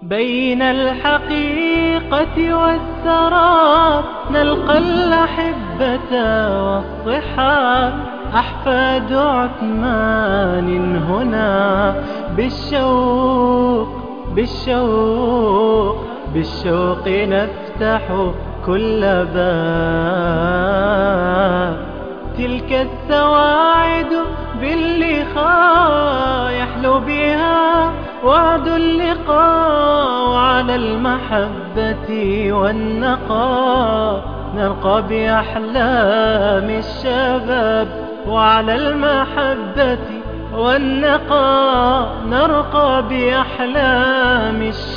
بين الحقيقة والسراب نلقى الأحبة والصحاب، أحفاد عثمان هنا بالشوق نفتح كل باب. تلك السواعد باللقاء يحلو بها وعد اللقاء، وعلى المحبة والنقاء نرقى بأحلام الشباب، وعلى المحبة والنقاء نرقى بأحلام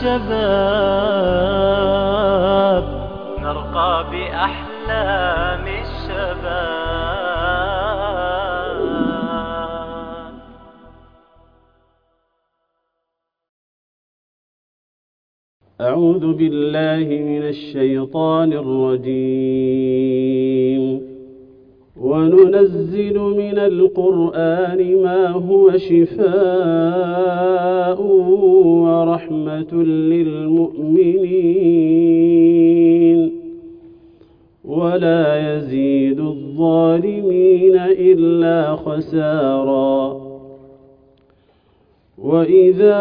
الشباب، نرقى بأحلام الشباب. أعوذ بالله من الشيطان الرجيم. وننزل من القرآن ما هو شفاء ورحمة للمؤمنين ولا يزيد الظالمين إلا خسارا. وإذا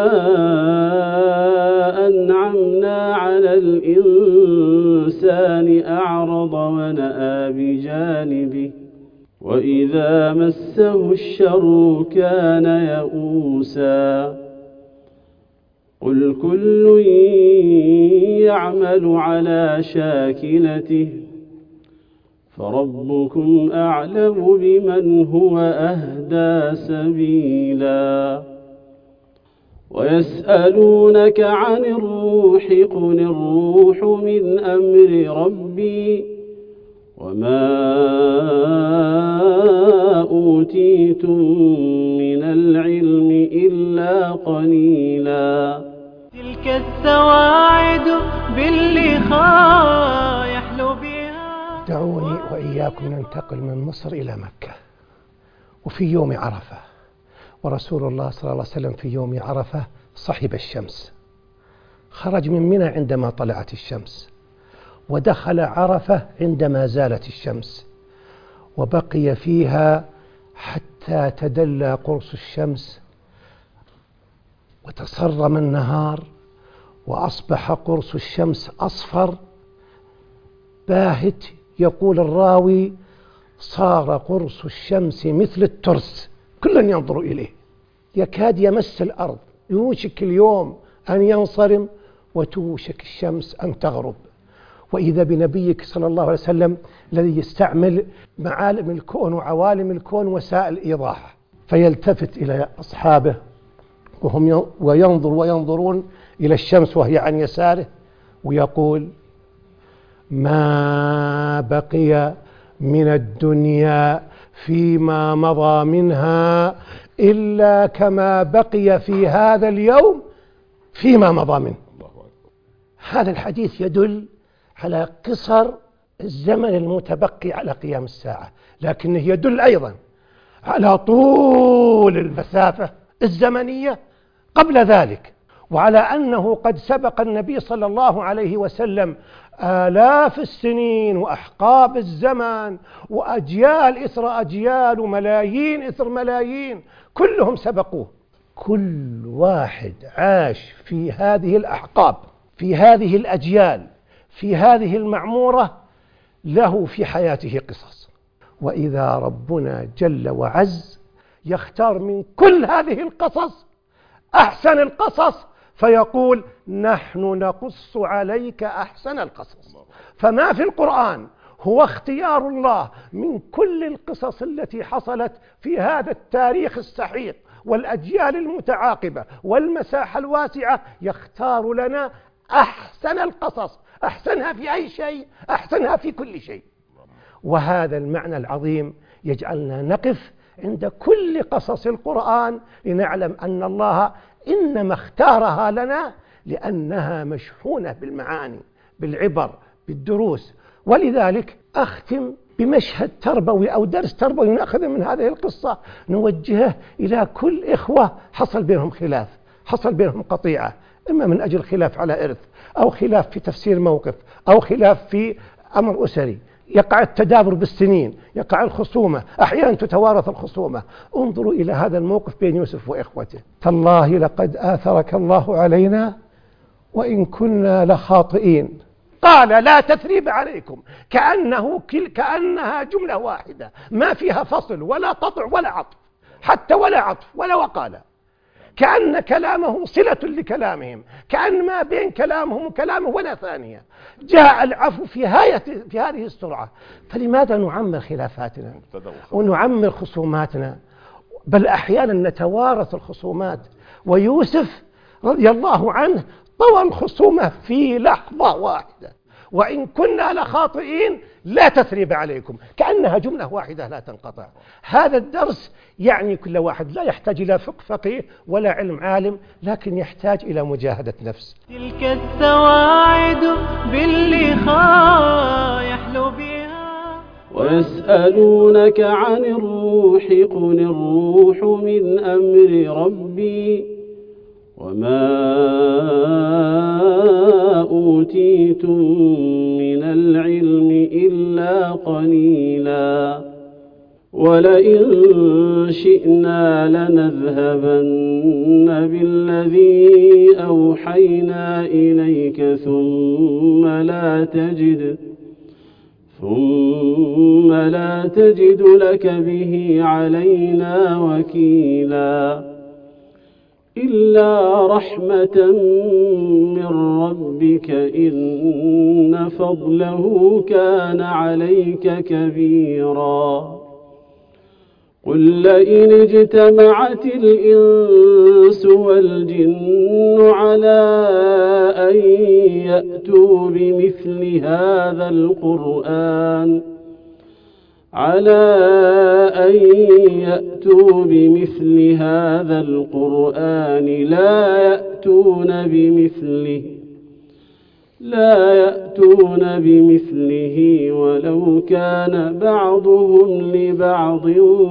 أنعمنا على الإنسان أعرض ونأى بجانبه، وإذا مسه الشر كان يئوسا. قل كل يعمل على شاكلته فربكم أعلم بمن هو أهدى سبيلا. ويسألونك عن الروح قل الروح من أمر ربي وما أوتيتم من العلم إلا قليلا. تلك السواعد باللقاء يحلو بها. دعوني وإياكم ننتقل من مصر إلى مكة، وفي يوم عرفة، ورسول الله صلى الله عليه وسلم في يوم عرفة صحب الشمس، خرج من منى عندما طلعت الشمس، ودخل عرفة عندما زالت الشمس، وبقي فيها حتى تدلى قرص الشمس وتصرم النهار، وأصبح قرص الشمس أصفر باهت. يقول الراوي: صار قرص الشمس مثل الترس، كل ينظر إليه، يكاد يمس الأرض، يوشك اليوم أن ينصرم وتوشك الشمس أن تغرب. وإذا بنبيك صلى الله عليه وسلم الذي يستعمل معالم الكون وعوالم الكون وسائل إيضاح، فيلتفت إلى أصحابه وينظرون إلى الشمس وهي عن يساره، ويقول: ما بقي من الدنيا فيما مضى منها إلا كما بقي في هذا اليوم فيما مضى منه. هذا الحديث يدل على قصر الزمن المتبقي على قيام الساعة، لكنه يدل أيضا على طول المسافة الزمنية قبل ذلك، وعلى أنه قد سبق النبي صلى الله عليه وسلم آلاف السنين وأحقاب الزمن وأجيال إثر أجيال وملايين إثر ملايين، كلهم سبقوه. كل واحد عاش في هذه الأحقاب، في هذه الأجيال، في هذه المعمورة، له في حياته قصص. وإذا ربنا جل وعز يختار من كل هذه القصص أحسن القصص فيقول: نحن نقص عليك أحسن القصص. فما في القرآن هو اختيار الله من كل القصص التي حصلت في هذا التاريخ السحيق والأجيال المتعاقبة والمساحة الواسعة، يختار لنا أحسن القصص، أحسنها في أي شيء، أحسنها في كل شيء. وهذا المعنى العظيم يجعلنا نقف عند كل قصص القرآن لنعلم أن الله إنما اختارها لنا لأنها مشحونة بالمعاني، بالعبر، بالدروس. ولذلك أختم بمشهد تربوي أو درس تربوي نأخذ من هذه القصة، نوجهه إلى كل إخوة حصل بينهم خلاف، حصل بينهم قطيعة، إما من أجل خلاف على إرث، أو خلاف في تفسير موقف، أو خلاف في أمر أسري، يقع التدابر بالسنين، يقع الخصومة، أحيانا تتوارث الخصومة. انظروا إلى هذا الموقف بين يوسف وإخوته: تالله لقد آثرك الله علينا وإن كنا لخاطئين. قال: لا تثريب عليكم، كأنها جملة واحدة ما فيها فصل ولا قطع ولا عطف، حتى ولا عطف ولا وقال، كأن كلامه صلة لكلامهم، كأن ما بين كلامهم وكلامه ولا ثانية. جاء العفو في هذه السرعة. فلماذا نعمر خلافاتنا ونعمر خصوماتنا؟ بل أحيانا نتوارث الخصومات. ويوسف رضي الله عنه طوى الخصومة في لحظة واحدة: وإن كنا لخاطئين لا تثريب عليكم، كأنها جملة واحدة لا تنقطع. هذا الدرس يعني كل واحد لا يحتاج إلى فقيه ولا علم عالم، لكن يحتاج إلى مجاهدة نفس. تلك السواعد باللقاء يحلو بها. ويسألونك عن الروح قل الروح من أمر ربي وما أوتيتم من العلم إلا قليلا ولئن شئنا لنذهبن بالذي أوحينا إليك ثم لا تجد لك به علينا وكيلا إلا رحمة من ربك إن فضله كان عليك كبيرا قل لئن اجتمعت الإنس والجن على أن يأتوا بمثل هذا القرآن لا يأتون بمثله ولو كان بعضهم لبعض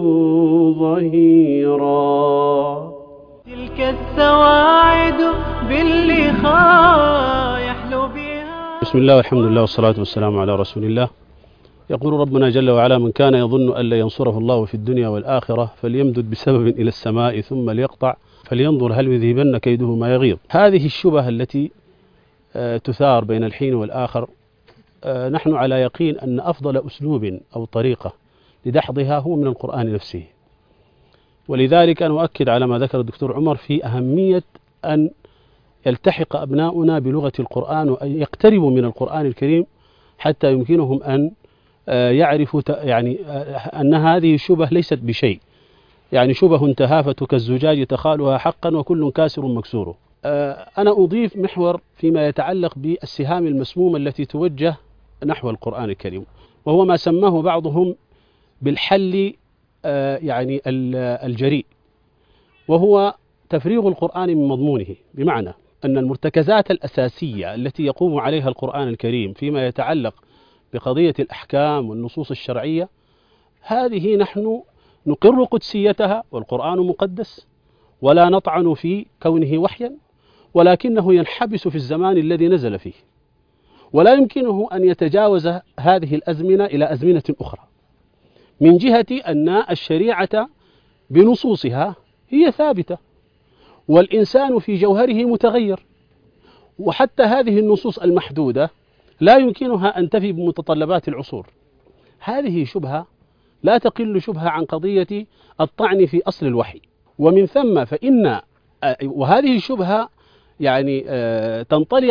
ظهيرا. تلك السواعد باللقاء يحلو بها. بسم الله والحمد لله والصلاة والسلام على رسول الله. يقول ربنا جل وعلا: من كان يظن أن لا ينصره الله في الدنيا والآخرة فليمدد بسبب إلى السماء ثم ليقطع فلينظر هل يذهبن كيده ما يغيظ. هذه الشبهة التي تثار بين الحين والآخر، نحن على يقين أن أفضل أسلوب أو طريقة لدحضها هو من القرآن نفسه. ولذلك أنا أؤكد على ما ذكر الدكتور عمر في أهمية أن يلتحق أبناؤنا بلغة القرآن وأن يقتربوا من القرآن الكريم حتى يمكنهم أن يعرفوا يعني أن هذه الشبه ليست بشيء، يعني شبه تهافت كالزجاج تخالها حقا وكل كاسر مكسور. أنا أضيف محور فيما يتعلق بالسهام المسمومة التي توجه نحو القرآن الكريم، وهو ما سماه بعضهم بالحل يعني الجريء، وهو تفريغ القرآن من مضمونه، بمعنى أن المرتكزات الأساسية التي يقوم عليها القرآن الكريم فيما يتعلق بقضية الأحكام والنصوص الشرعية، هذه نحن نقر قدسيتها، والقرآن مقدس ولا نطعن في كونه وحيا، ولكنه ينحبس في الزمان الذي نزل فيه، ولا يمكنه أن يتجاوز هذه الأزمنة إلى أزمنة أخرى، من جهة أن الشريعة بنصوصها هي ثابتة والإنسان في جوهره متغير، وحتى هذه النصوص المحدودة لا يمكنها أن تفي بمتطلبات العصور. هذه شبهة لا تقل شبهة عن قضية الطعن في أصل الوحي، ومن ثم فإن وهذه الشبهة يعني تنطلي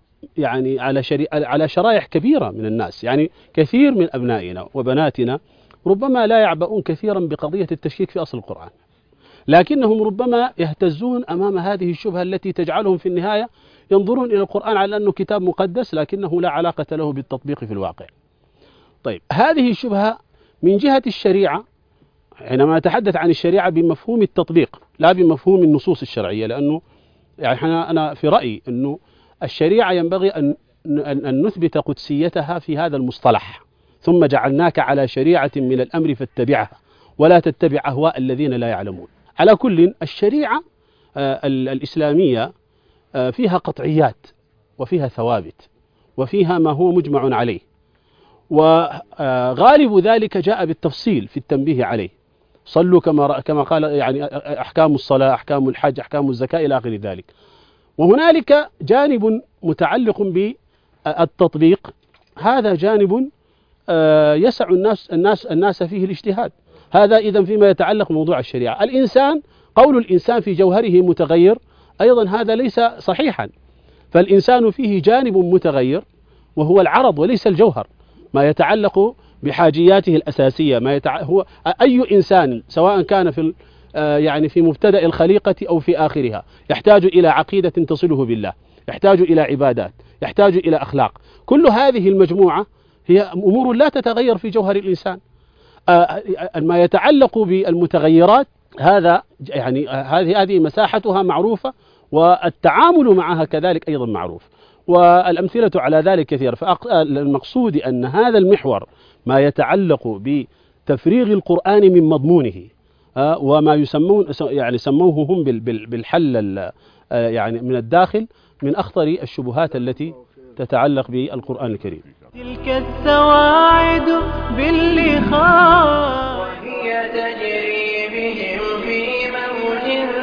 على شرائح كبيرة من الناس. يعني كثير من أبنائنا وبناتنا ربما لا يعبؤون كثيرا بقضية التشكيك في أصل القرآن، لكنهم ربما يهتزون أمام هذه الشبهة التي تجعلهم في النهاية ينظرون إلى القرآن على أنه كتاب مقدس لكنه لا علاقة له بالتطبيق في الواقع. طيب، هذه الشبهة من جهة الشريعة، حينما أتحدث عن الشريعة بمفهوم التطبيق لا بمفهوم النصوص الشرعية، لأنه يعني أنا في رأيي أنه الشريعة ينبغي أن نثبت قدسيتها في هذا المصطلح: ثم جعلناك على شريعة من الأمر فاتبعها ولا تتبع أهواء الذين لا يعلمون. على كل، الشريعة الإسلامية فيها قطعيات وفيها ثوابت وفيها ما هو مجمع عليه، وغالب ذلك جاء بالتفصيل في التنبيه عليه. صلوا كما قال، يعني أحكام الصلاة، أحكام الحج، أحكام الزكاة إلى آخر ذلك. وهنالك جانب متعلق بالتطبيق، هذا جانب يسع الناس فيه الاجتهاد. هذا إذن فيما يتعلق بموضوع الشريعة. قول الإنسان في جوهره متغير أيضا هذا ليس صحيحا، فالإنسان فيه جانب متغير وهو العرض وليس الجوهر، ما يتعلق بحاجياته الأساسية. هو أي إنسان سواء كان في مبتدأ الخليقة أو في آخرها يحتاج إلى عقيدة تصله بالله، يحتاج إلى عبادات، يحتاج إلى أخلاق. كل هذه المجموعة هي أمور لا تتغير في جوهر الإنسان. ما يتعلق بالمتغيرات هذا هذه مساحتها معروفة، والتعامل معها كذلك أيضا معروف، والأمثلة على ذلك كثير. فالمقصود أن هذا المحور ما يتعلق بتفريغ القرآن من مضمونه، وما سموه هم بالحل من الداخل، من أخطر الشبهات التي تتعلق بالقرآن الكريم. تلك السواعد باللخاء وهي تجري بهم في موج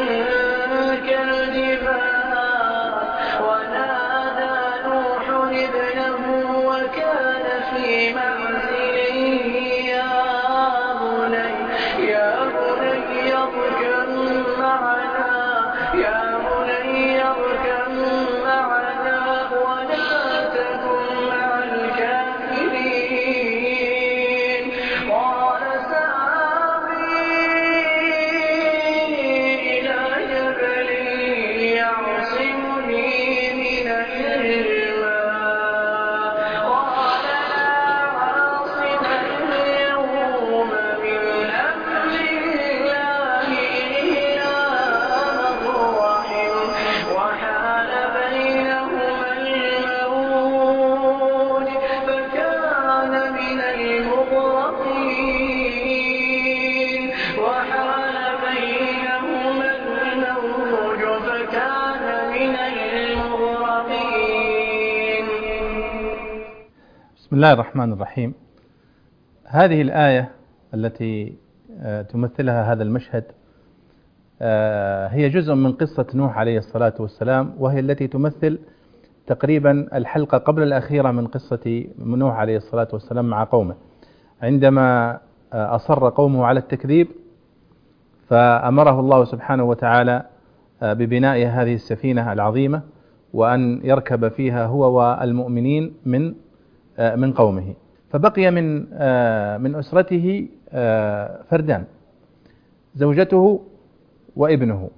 كالجبال، ونادى نوح ابنه وكان في معزل يا بني اركب معنا ولا تكن مع الكافرين. قال سآوي إلى جبل يعصمني من الماء، قال لا عاصم اليوم من أمر الله إلا من رحم، وحال بينهما الموج فكان من المغرقين. بسم الله الرحمن الرحيم. هذه الآية التي تمثلها هذا المشهد هي جزء من قصة نوح عليه الصلاة والسلام، وهي التي تمثل تقريبا الحلقة قبل الأخيرة من قصة نوح عليه الصلاة والسلام مع قومه، عندما أصر قومه على التكذيب فأمره الله سبحانه وتعالى ببناء هذه السفينة العظيمة، وأن يركب فيها هو والمؤمنين من قومه. فبقي من أسرته فردان، زوجته وابنه.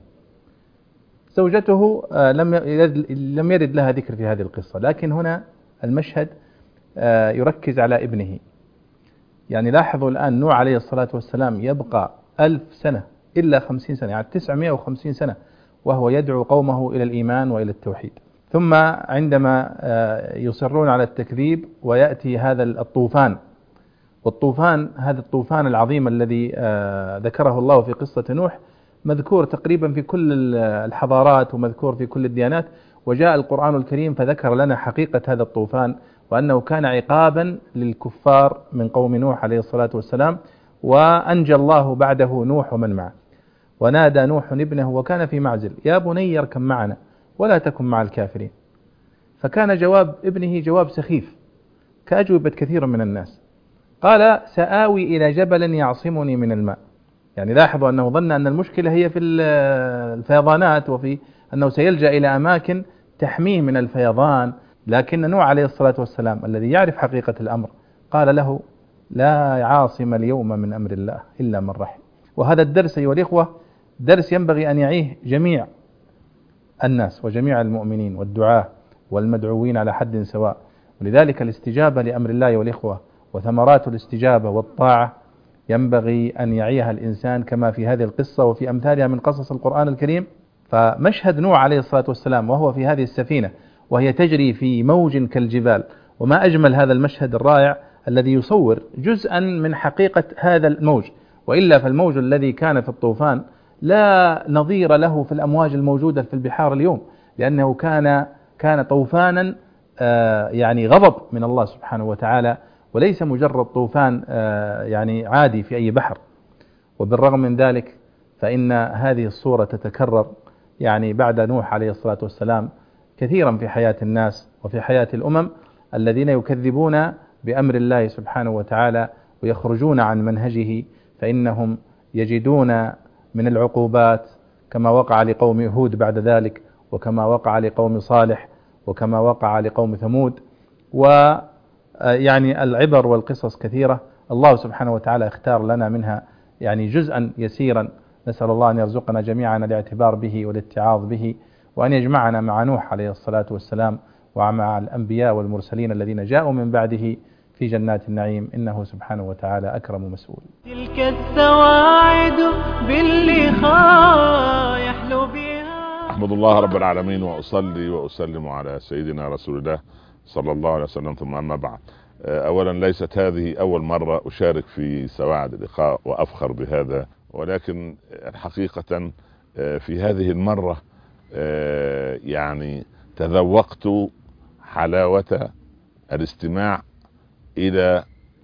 زوجته لم يرد لها ذكر في هذه القصة، لكن هنا المشهد يركز على ابنه. يعني لاحظوا الآن نوح عليه الصلاة والسلام يبقى 1000 سنة إلا 50 سنة، يعني 950 سنة وهو يدعو قومه إلى الإيمان وإلى التوحيد. ثم عندما يصرون على التكذيب ويأتي هذا الطوفان، والطوفان هذا الطوفان العظيم الذي ذكره الله في قصة نوح مذكور تقريبا في كل الحضارات ومذكور في كل الديانات، وجاء القرآن الكريم فذكر لنا حقيقة هذا الطوفان، وأنه كان عقابا للكفار من قوم نوح عليه الصلاة والسلام، وأنجى الله بعده نوح ومن معه. ونادى نوح ابنه وكان في معزل يا بني اركب معنا ولا تكن مع الكافرين. فكان جواب ابنه جواب سخيف كأجوبة كثير من الناس، قال سآوي إلى جبل يعصمني من الماء. يعني لاحظوا أنه ظن أن المشكلة هي في الفيضانات، وفي أنه سيلجأ إلى أماكن تحميه من الفيضان، لكن نوح عليه الصلاة والسلام الذي يعرف حقيقة الأمر قال له لا عاصم اليوم من أمر الله إلا من رحم. وهذا الدرس أيها الإخوة درس ينبغي أن يعيه جميع الناس وجميع المؤمنين والدعاة والمدعوين على حد سواء. ولذلك الاستجابة لأمر الله والإخوة وثمرات الاستجابة والطاعة ينبغي أن يعيها الإنسان كما في هذه القصة وفي أمثالها من قصص القرآن الكريم. فمشهد نوح عليه الصلاة والسلام وهو في هذه السفينة وهي تجري في موج كالجبال، وما أجمل هذا المشهد الرائع الذي يصور جزءا من حقيقة هذا الموج، وإلا فالموج الذي كان في الطوفان لا نظير له في الأمواج الموجودة في البحار اليوم. لأنه كان طوفانا يعني غضب من الله سبحانه وتعالى، وليس مجرد طوفان يعني عادي في أي بحر. وبالرغم من ذلك فإن هذه الصورة تتكرر يعني بعد نوح عليه الصلاة والسلام كثيرا في حياة الناس وفي حياة الأمم الذين يكذبون بأمر الله سبحانه وتعالى ويخرجون عن منهجه، فإنهم يجدون من العقوبات كما وقع لقوم هود بعد ذلك، وكما وقع لقوم صالح، وكما وقع لقوم ثمود. ويعني العبر والقصص كثيرة، الله سبحانه وتعالى اختار لنا منها يعني جزءا يسيرا، نسأل الله أن يرزقنا جميعا الاعتبار به والاتعاظ به، وأن يجمعنا مع نوح عليه الصلاة والسلام ومع الأنبياء والمرسلين الذين جاءوا من بعده في جنات النعيم، إنه سبحانه وتعالى أكرم مسؤول. تلك السواعد باللقاء يحلو بها. أحمد الله رب العالمين وأصلي وأسلم على سيدنا رسول الله صلى الله عليه وسلم، ثم أما بعد. أولا ليست هذه أول مرة أشارك في سواعد اللقاء وأفخر بهذا، ولكن حقيقة في هذه المرة يعني تذوقت حلاوة الاستماع إلى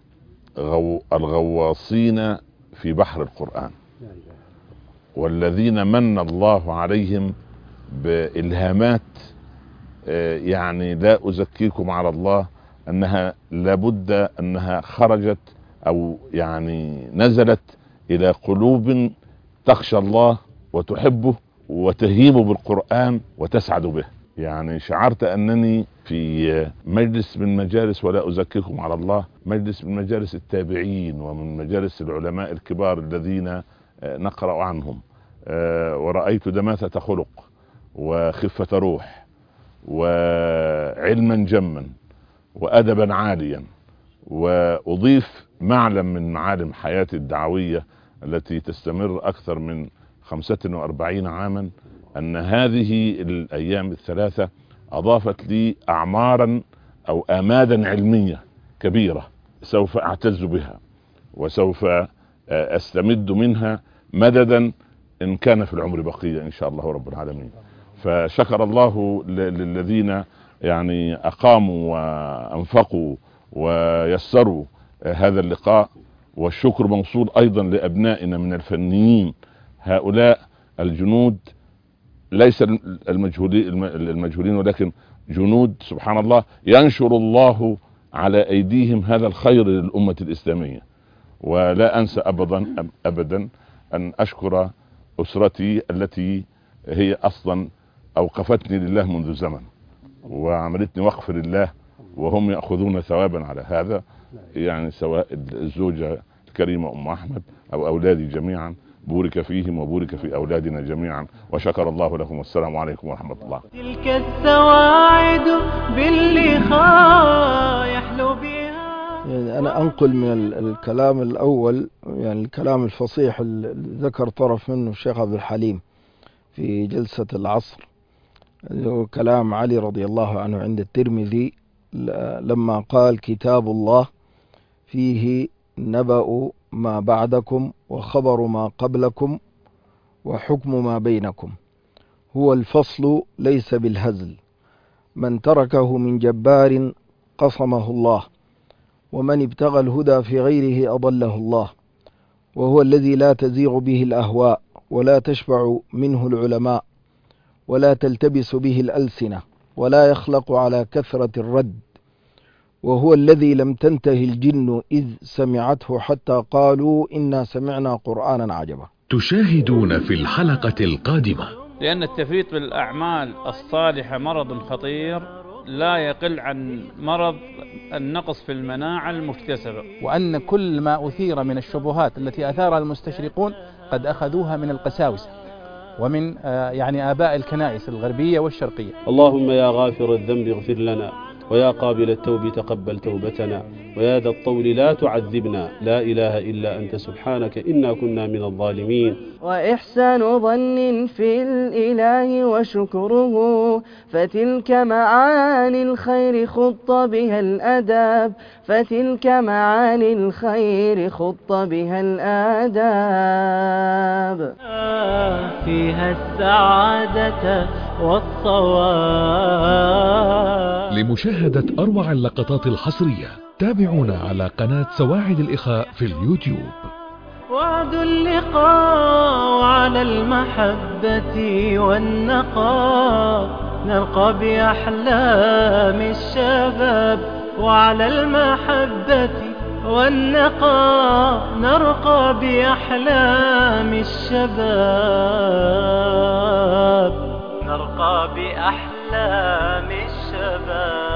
الغواصين في بحر القرآن، والذين من الله عليهم بإلهامات يعني لا أزكيكم على الله أنها لابد أنها خرجت أو يعني نزلت إلى قلوب تخشى الله وتحبه وتهيم بالقرآن وتسعد به. يعني شعرت أنني في مجلس من مجالس، ولا أزكيكم على الله، مجلس من مجالس التابعين ومن مجالس العلماء الكبار الذين نقرأ عنهم، ورأيت دماثة خلق وخفة روح وعلما جما وأدبا عاليا. وأضيف معلم من معالم حياتي الدعوية التي تستمر أكثر من 45 عاما، أن هذه الأيام الثلاثة أضافت لي أعمارا أو آمادا علمية كبيرة سوف أعتز بها وسوف أستمد منها مددا إن كان في العمر بقية إن شاء الله رب العالمين. فشكر الله للذين يعني أقاموا وأنفقوا ويسروا هذا اللقاء، والشكر موصول أيضا لأبنائنا من الفنيين، هؤلاء الجنود ليس المجهولين ولكن جنود سبحان الله ينشر الله على أيديهم هذا الخير للأمة الإسلامية. ولا أنسى أبدا أن أشكر أسرتي التي هي أصلا أوقفتني لله منذ زمن وعملتني وقف لله، وهم يأخذون ثوابا على هذا، يعني سواء الزوجة الكريمة أم أحمد أو أولادي جميعا، بورك فيهم وبورك في أولادنا جميعا، وشكر الله لكم، والسلام عليكم ورحمة الله. تلك السواعد باللقاء يحلو بها. يعني أنا أنقل من الكلام الأول، يعني الكلام الفصيح اللي ذكر طرف منه الشيخ عبد الحليم في جلسة العصر، كلام علي رضي الله عنه عند الترمذي لما قال: كتاب الله فيه نبأ ما بعدكم وخبر ما قبلكم وحكم ما بينكم، هو الفصل ليس بالهزل، من تركه من جبار قصمه الله، ومن ابتغى الهدى في غيره أضله الله، وهو الذي لا تزيغ به الأهواء ولا تشبع منه العلماء ولا تلتبس به الألسنة ولا يخلق على كثرة الرد، وهو الذي لم تنتهي الجن إذ سمعته حتى قالوا إنا سمعنا قرآنا عجبا. تشاهدون في الحلقة القادمة. لأن التفريط بالأعمال الصالحة مرض خطير لا يقل عن مرض النقص في المناعة المكتسبة، وأن كل ما أثير من الشبهات التي أثارها المستشرقون قد أخذوها من القساوسة ومن يعني آباء الكنائس الغربية والشرقية. اللهم يا غافر الذنب اغفر لنا، ويا قابل التوب تقبل توبتنا، ويا ذا الطول لا تعذبنا، لا إله إلا أنت سبحانك إنا كنا من الظالمين. وإحسان ظن في الإله وشكره، فتلك معاني الخير خط بها الأداب، فتلك معاني الخير خط بها الآداب. فيها السعادة والصواب. لمشاهدة أروع اللقطات الحصرية تابعونا على قناة سواعد الإخاء في اليوتيوب. وعد اللقاء على المحبة والنقاء، نلقى بأحلام الشباب، وعلى المحبة والنقاء نرقى بأحلام الشباب، نرقى بأحلام الشباب.